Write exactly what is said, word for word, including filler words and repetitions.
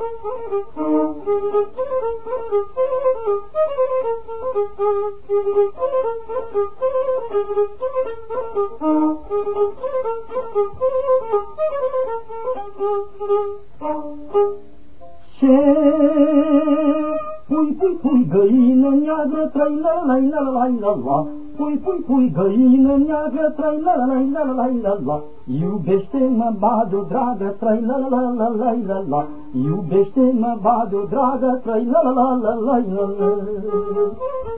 Ce pui, pui, pui, găină neagră, trăi la la la la la la. Pui, pui, pui, găină neagră, trăi la la la la la la la. Iubește-mă, Badu, dragă, trăi la la la la la la la. Iubește-mă, Badu, dragă, trăi la la la la la la la.